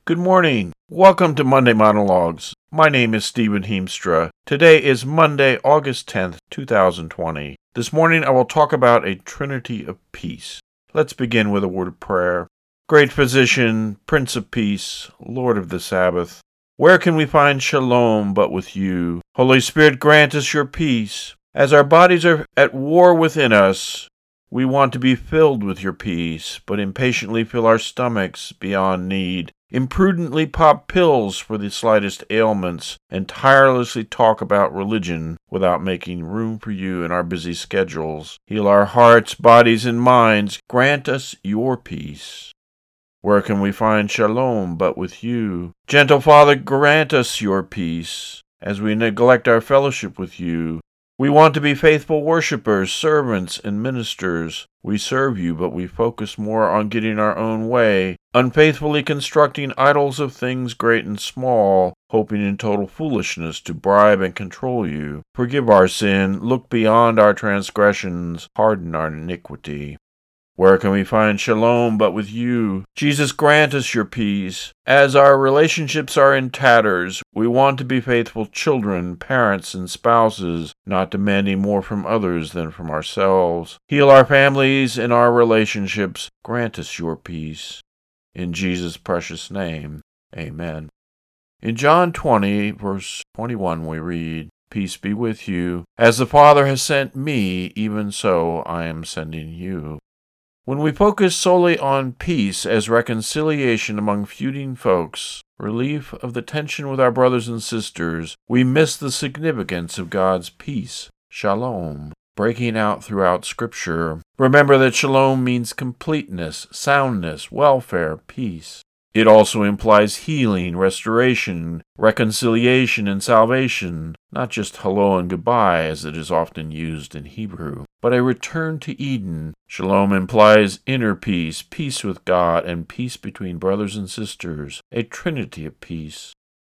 Good morning. Welcome to Monday Monologues. My name is Stephen Heemstra. Today is Monday, August 10th, 2020. This morning I will talk about a Trinity of Peace. Let's begin with a word of prayer. Great Physician, Prince of Peace, Lord of the Sabbath, where can we find shalom but with you? Holy Spirit, grant us your peace. As our bodies are at war within us, we want to be filled with your peace, but impatiently fill our stomachs beyond need. Imprudently pop pills for the slightest ailments, and tirelessly talk about religion without making room for you in our busy schedules. Heal our hearts, bodies, and minds. Grant us your peace. Where can we find shalom but with you? Gentle Father, grant us your peace as we neglect our fellowship with you. We want to be faithful worshipers, servants, and ministers. We serve you, but we focus more on getting our own way, unfaithfully constructing idols of things great and small, hoping in total foolishness to bribe and control you. Forgive our sin, look beyond our transgressions, pardon our iniquity. Where can we find shalom but with you? Jesus, grant us your peace. As our relationships are in tatters, we want to be faithful children, parents, and spouses, not demanding more from others than from ourselves. Heal our families and our relationships. Grant us your peace. In Jesus' precious name, amen. In John 20, verse 21, we read, Peace be with you. As the Father has sent me, even so I am sending you. When we focus solely on peace as reconciliation among feuding folks, relief of the tension with our brothers and sisters, we miss the significance of God's peace, shalom, breaking out throughout Scripture. Remember that shalom means completeness, soundness, welfare, peace. It also implies healing, restoration, reconciliation, and salvation, not just hello and goodbye as it is often used in Hebrew, but a return to Eden. Shalom implies inner peace, peace with God, and peace between brothers and sisters, a trinity of peace.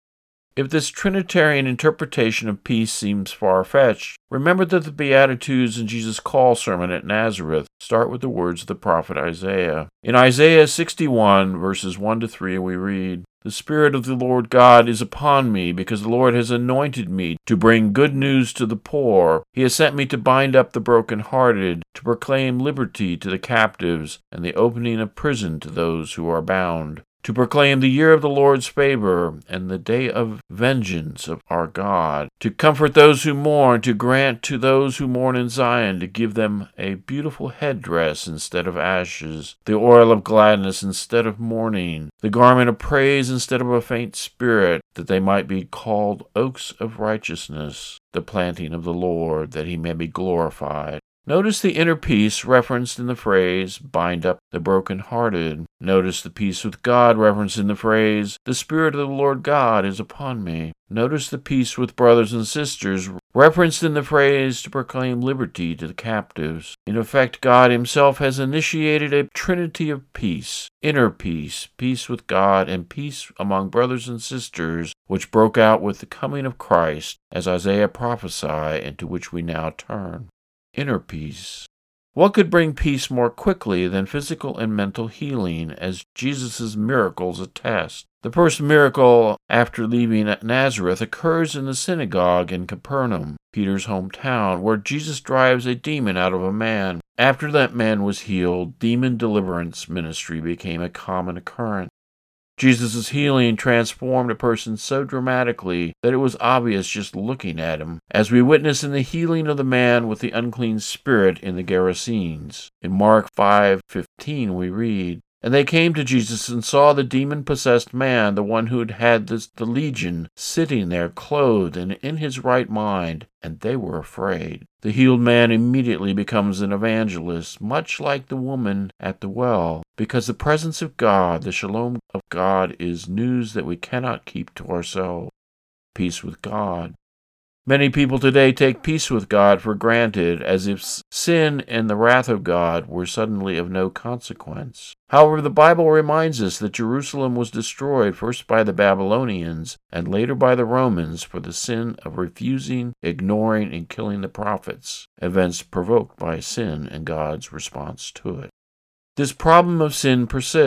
If this Trinitarian interpretation of peace seems far-fetched, remember that the Beatitudes in Jesus' call sermon at Nazareth start with the words of the prophet Isaiah. In Isaiah 61, verses 1-3, we read, The Spirit of the Lord God is upon me, because the Lord has anointed me to bring good news to the poor. He has sent me to bind up the brokenhearted, to proclaim liberty to the captives, and the opening of prison to those who are bound, to proclaim the year of the Lord's favor and the day of vengeance of our God, to comfort those who mourn, to grant to those who mourn in Zion, to give them a beautiful headdress instead of ashes, the oil of gladness instead of mourning, the garment of praise instead of a faint spirit, that they might be called oaks of righteousness, the planting of the Lord, that he may be glorified. Notice the inner peace referenced in the phrase, bind up the brokenhearted. Notice the peace with God referenced in the phrase, the Spirit of the Lord God is upon me. Notice the peace with brothers and sisters referenced in the phrase, to proclaim liberty to the captives. In effect, God himself has initiated a trinity of peace, inner peace, peace with God, and peace among brothers and sisters, which broke out with the coming of Christ, as Isaiah prophesied, and to which we now turn. Inner peace. What could bring peace more quickly than physical and mental healing, as Jesus' miracles attest? The first miracle after leaving Nazareth occurs in the synagogue in Capernaum, Peter's hometown, where Jesus drives a demon out of a man. After that man was healed, demon deliverance ministry became a common occurrence. Jesus' healing transformed a person so dramatically that it was obvious just looking at him, as we witness in the healing of the man with the unclean spirit in the Gerasenes. In Mark 5:15 we read, And they came to Jesus and saw the demon-possessed man, the one who had had the legion, sitting there clothed and in his right mind, and they were afraid. The healed man immediately becomes an evangelist, much like the woman at the well, because the presence of God, the shalom of God, is news that we cannot keep to ourselves. Peace with God. Many people today take peace with God for granted, as if sin and the wrath of God were suddenly of no consequence. However, the Bible reminds us that Jerusalem was destroyed first by the Babylonians and later by the Romans for the sin of refusing, ignoring, and killing the prophets, events provoked by sin and God's response to it. This problem of sin persists.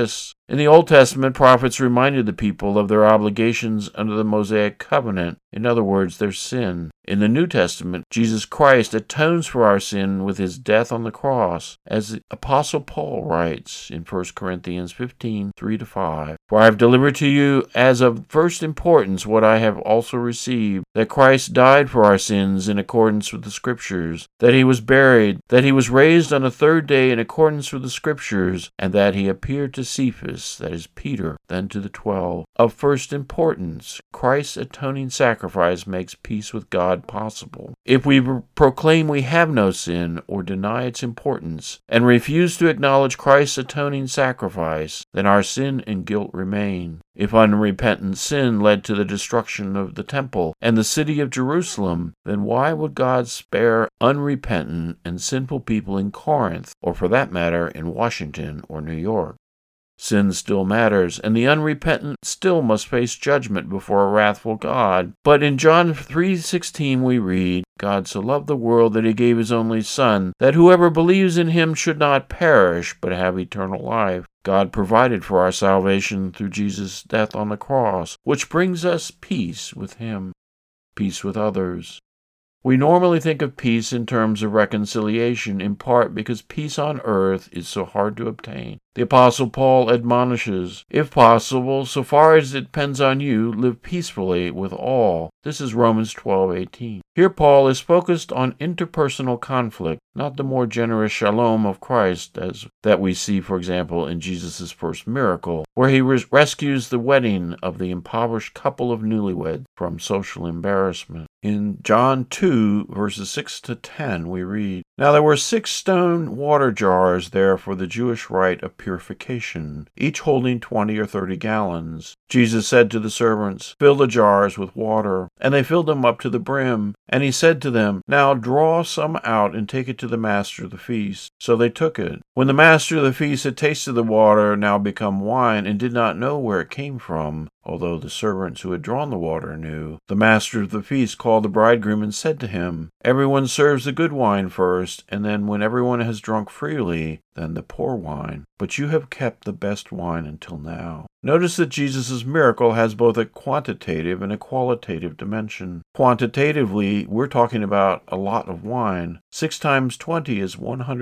In the Old Testament, prophets reminded the people of their obligations under the Mosaic covenant, in other words, their sin. In the New Testament, Jesus Christ atones for our sin with his death on the cross, as the Apostle Paul writes in 1 Corinthians 15, 3-5. For I have delivered to you as of first importance what I have also received, that Christ died for our sins in accordance with the Scriptures, that he was buried, that he was raised on the third day in accordance with the Scriptures, and that he appeared to Cephas, that is Peter, then to the 12. Of first importance, Christ's atoning sacrifice makes peace with God possible. If we proclaim we have no sin or deny its importance and refuse to acknowledge Christ's atoning sacrifice, then our sin and guilt remain. If unrepentant sin led to the destruction of the temple and the city of Jerusalem, then why would God spare unrepentant and sinful people in Corinth, or for that matter in Washington or New York? Sin still matters, and the unrepentant still must face judgment before a wrathful God. But in John 3:16 we read, God so loved the world that he gave his only Son, that whoever believes in him should not perish, but have eternal life. God provided for our salvation through Jesus' death on the cross, which brings us peace with him, peace with others. We normally think of peace in terms of reconciliation, in part because peace on earth is so hard to obtain. The Apostle Paul admonishes, if possible, so far as it depends on you, live peacefully with all. This is Romans 12:18. Here Paul is focused on interpersonal conflict, not the more generous shalom of Christ as that we see, for example, in Jesus' first miracle, where he rescues the wedding of the impoverished couple of newlyweds from social embarrassment. In John 2, verses 6-10, we read, Now there were 6 stone water jars there for the Jewish rite of purification, each holding 20 or 30 gallons. Jesus said to the servants, Fill the jars with water. And they filled them up to the brim. And he said to them, Now draw some out and take it to the master of the feast. So they took it. When the master of the feast had tasted the water, now become wine, and did not know where it came from, although the servants who had drawn the water knew, the master of the feast called the bridegroom and said to him, Everyone serves the good wine first, and then when everyone has drunk freely, then the poor wine. But you have kept the best wine until now. Notice that Jesus' miracle has both a quantitative and a qualitative dimension. Quantitatively, we're talking about a lot of wine. 6 times 20 is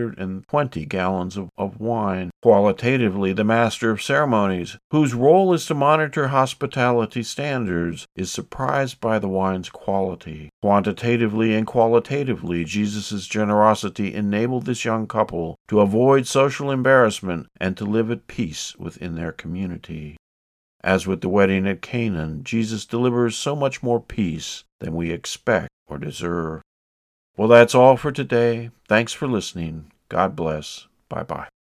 120 gallons of wine. Qualitatively, the master of ceremonies, whose role is to monitor hospitality standards, is surprised by the wine's quality. Quantitatively and qualitatively, Jesus' generosity enabled this young couple to avoid social embarrassment and to live at peace within their community. As with the wedding at Canaan, Jesus delivers so much more peace than we expect or deserve. Well, that's all for today. Thanks for listening. God bless. Bye-bye.